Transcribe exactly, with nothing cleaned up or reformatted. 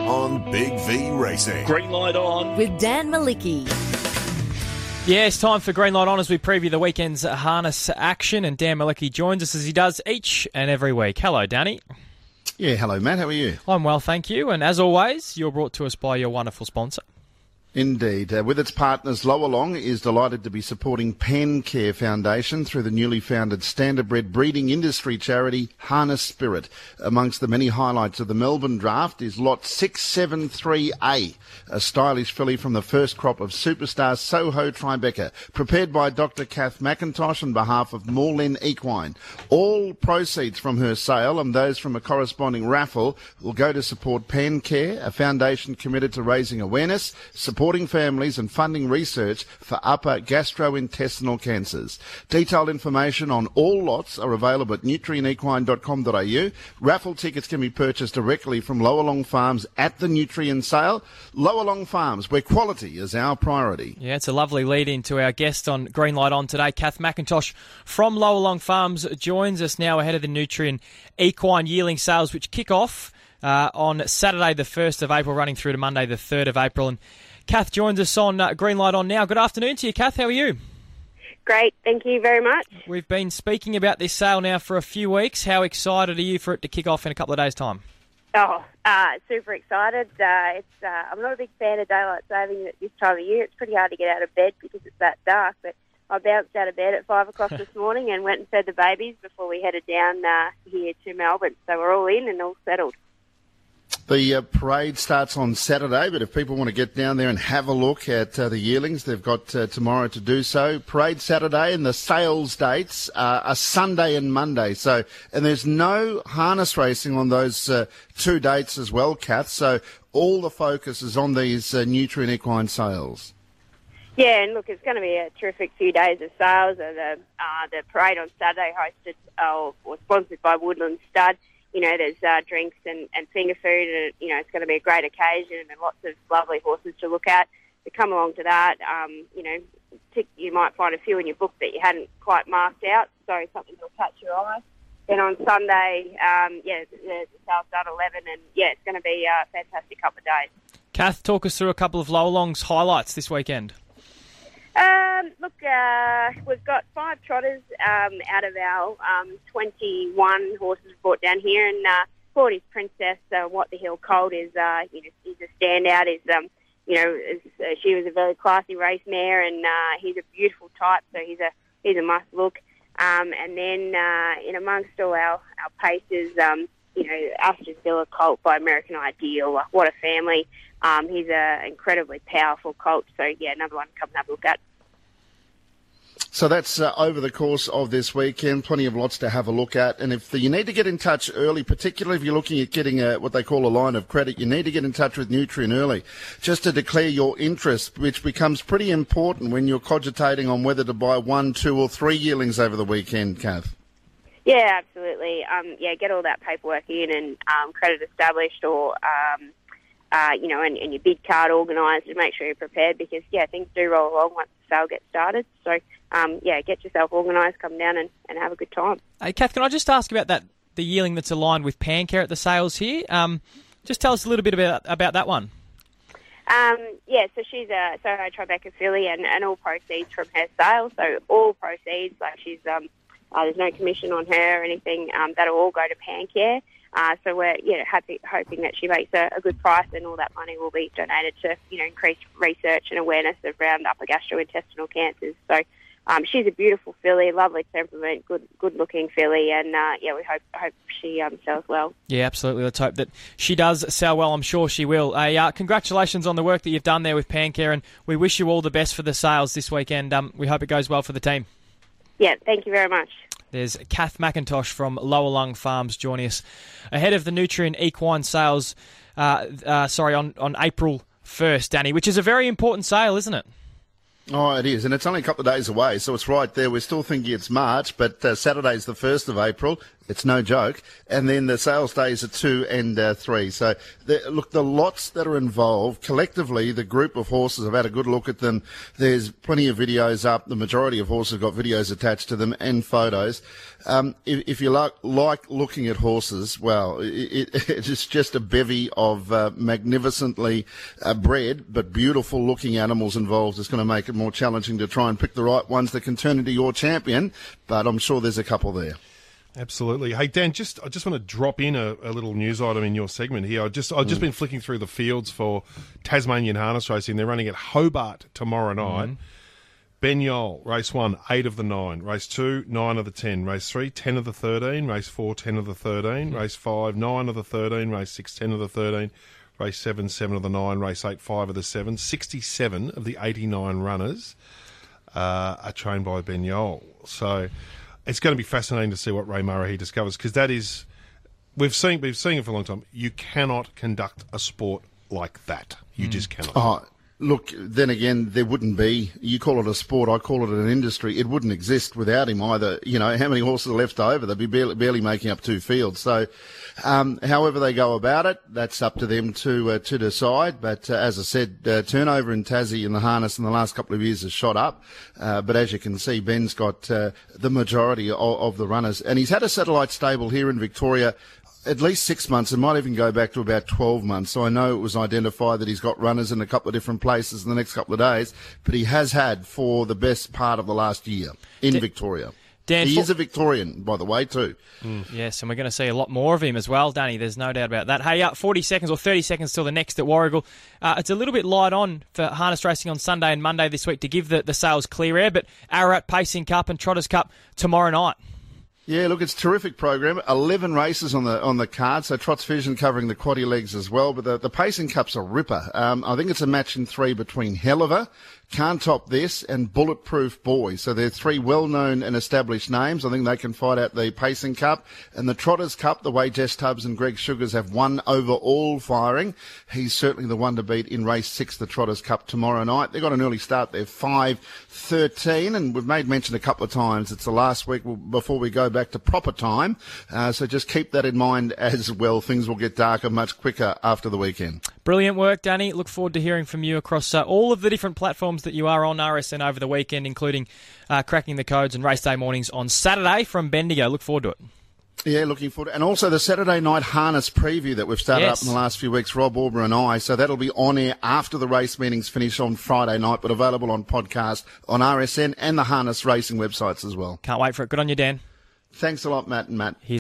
on Big V Racing. Green light on. With Dan Malicki. Yeah, it's time for Green Light On as we preview the weekend's harness action, and Dan Malicki joins us as he does each and every week. Hello, Danny. Yeah, hello, Matt. How are you? I'm well, thank you. And as always, you're brought to us by your wonderful sponsor. Indeed. Uh, with its partners, Lowalong is delighted to be supporting PanCare Foundation through the newly founded standardbred breeding industry charity Harness Spirit. Amongst the many highlights of the Melbourne draft is lot six seven three A, a stylish filly from the first crop of superstar Soho Tribeca, prepared by Doctor Kath McIntosh on behalf of Moorlen Equine. All proceeds from her sale and those from a corresponding raffle will go to support PanCare, a foundation committed to raising awareness, supporting families and funding research for upper gastrointestinal cancers. Detailed information on all lots are available at nutrient equine dot com dot a u. Raffle tickets can be purchased directly from Lowalong Farms at the Nutrien sale. Lowalong Farms, where quality is our priority. Yeah, it's a lovely lead into our guest on Green Light On today. Kath McIntosh from Lowalong Farms joins us now ahead of the Nutrien Equine yearling sales, which kick off uh, on Saturday the first of April, running through to Monday the third of April. And Kath joins us on uh, Green Light On now. Good afternoon to you, Kath. How are you? Great. Thank you very much. We've been speaking about this sale now for a few weeks. How excited are you for it to kick off in a couple of days' time? Oh, uh, super excited. Uh, it's uh, I'm not a big fan of daylight saving at this time of year. It's pretty hard to get out of bed because it's that dark, but I bounced out of bed at five o'clock this morning and went and fed the babies before we headed down uh, here to Melbourne. So we're all in and all settled. The uh, parade starts on Saturday, but if people want to get down there and have a look at uh, the yearlings, they've got uh, tomorrow to do so. Parade Saturday, and the sales dates uh, are Sunday and Monday. So, and there's no harness racing on those uh, two dates as well, Kath. So all the focus is on these uh, Nutrien Equine sales. Yeah, and look, it's going to be a terrific few days of sales. Uh, the, uh, the parade on Saturday hosted uh, or sponsored by Woodland Stud. You know, there's uh, drinks and, and finger food, and, you know, it's going to be a great occasion and lots of lovely horses to look at. To come along to that, um, you know, tick, you might find a few in your book that you hadn't quite marked out, so something will catch your eye. Then on Sunday, um, yeah, the, the sales start at eleven, and, yeah, it's going to be a fantastic couple of days. Kath, talk us through a couple of Lowalong's highlights this weekend. Um, look, uh, we've got five trotters um, out of our um, twenty-one horses brought down here, and uh, Forty's Princess, uh, What the Hill Colt, is uh, you know, he's a standout. Is um, you know, is, uh, she was a very classy race mare, and uh, he's a beautiful type, so he's a he's a must look. Um, and then uh, in amongst all our our paces, um, you know, Aston Villa Colt by American Ideal. What a family! Um, he's an incredibly powerful colt, so yeah, another one to come and have a look at. So that's uh, over the course of this weekend. Plenty of lots to have a look at. And if you need to get in touch early, particularly if you're looking at getting a, what they call a line of credit, you need to get in touch with Nutrien early just to declare your interest, which becomes pretty important when you're cogitating on whether to buy one, two or three yearlings over the weekend, Kath. Yeah, absolutely. Um, yeah, get all that paperwork in and um, credit established, or um, uh, you know, and, and your bid card organised, and make sure you're prepared because yeah, things do roll along once the sale gets started. So um, yeah, get yourself organised, come down and, and have a good time. Hey, Kath, can I just ask about that the yearling that's aligned with PanCare at the sales here? Um, just tell us a little bit about about that one. Um, yeah, so she's a Soho Tribeca filly, and, and all proceeds from her sale. So all proceeds, like she's um, uh, there's no commission on her or anything. Um, that'll all go to PanCare. Uh, so we're yeah happy, hoping that she makes a, a good price, and all that money will be donated to you know increase research and awareness around upper gastrointestinal cancers. So um, she's a beautiful filly, lovely temperament, good good looking filly, and uh, yeah, we hope hope she um, sells well. Yeah, absolutely. Let's hope that she does sell well. I'm sure she will. Uh, uh, congratulations on the work that you've done there with PanCare, and we wish you all the best for the sales this weekend. Um, we hope it goes well for the team. Yeah, thank you very much. There's Kath McIntosh from Lowalong Farms joining us ahead of the Nutrien Equine sales, uh, uh, sorry, on, on April first, Danny, which is a very important sale, isn't it? Oh, it is, and it's only a couple of days away, so it's right there. We're still thinking it's March, but uh, Saturday's the first of April. It's no joke. And then the sales days are two and uh, three. So, the, look, the lots that are involved, collectively, the group of horses have had a good look at them. There's plenty of videos up. The majority of horses have got videos attached to them and photos. Um, if, if you like, like looking at horses, well, it, it, it's just a bevy of uh, magnificently uh, bred but beautiful looking animals involved. It's going to make it more challenging to try and pick the right ones that can turn into your champion, but I'm sure there's a couple there. Absolutely. Hey, Dan, just I just want to drop in a, a little news item in your segment here. I just I've just mm. been flicking through the fields for Tasmanian harness racing. They're running at Hobart tomorrow night. Mm. Ben Yole, race one, eight of the nine. Race two, nine of the ten. Race three, ten of the thirteen. Race four, ten of the thirteen. Mm. Race five, nine of the thirteen. Race six, ten of the thirteen. Race seven, seven of the nine. Race eight, five of the seven. sixty-seven of the eighty-nine runners uh, are trained by Ben Yole. So it's going to be fascinating to see what Ray Murray discovers, because that is, we've seen we've seen it for a long time. You cannot conduct a sport like that. You mm. just cannot. Oh. Look, then again, there wouldn't be, you call it a sport, I call it an industry. It wouldn't exist without him either. You know, how many horses are left over? They'd be barely, barely making up two fields. So, um, however they go about it, that's up to them to uh, to decide. But uh, as I said, uh, turnover in Tassie in the harness in the last couple of years has shot up. Uh, but as you can see, Ben's got uh, the majority of, of the runners. And he's had a satellite stable here in Victoria at least six months. It might even go back to about twelve months. So I know it was identified that he's got runners in a couple of different places in the next couple of days, but he has had for the best part of the last year in Dan, Victoria. Dan, he for- is a Victorian, by the way, too. Mm. Yes, and we're going to see a lot more of him as well, Danny. There's no doubt about that. Hey, uh, forty seconds or thirty seconds till the next at Warragul. Uh, it's a little bit light on for harness racing on Sunday and Monday this week to give the, the sales clear air, but Ararat Pacing Cup and Trotters Cup tomorrow night. Yeah, look, it's a terrific program. Eleven races on the on the card, so Trots Vision covering the quaddy legs as well. But the, the Pacing Cup's a ripper. Um, I think it's a match in three between Helliver, Can't Top This, and Bulletproof Boy. So they're three well-known and established names. I think they can fight out the Pacing Cup. And the Trotters Cup, the way Jess Tubbs and Greg Sugars have won over all firing, he's certainly the one to beat in race six, the Trotters Cup tomorrow night. They've got an early start there, five thirteen, and we've made mention a couple of times. It's the last week before we go back to proper time, uh, so just keep that in mind as well. Things will get darker much quicker after the weekend. Brilliant work, Danny. Look forward to hearing from you across uh, all of the different platforms that you are on R S N over the weekend, including uh, cracking the codes and race day mornings on Saturday from Bendigo. Look forward to it. Yeah, looking forward. And also the Saturday night harness preview that we've started yes. up in the last few weeks, Rob Auber and I. So that'll be on air after the race meetings finish on Friday night, but available on podcast on R S N and the harness racing websites as well. Can't wait for it. Good on you, Dan. Thanks a lot, Matt and Matt. Here's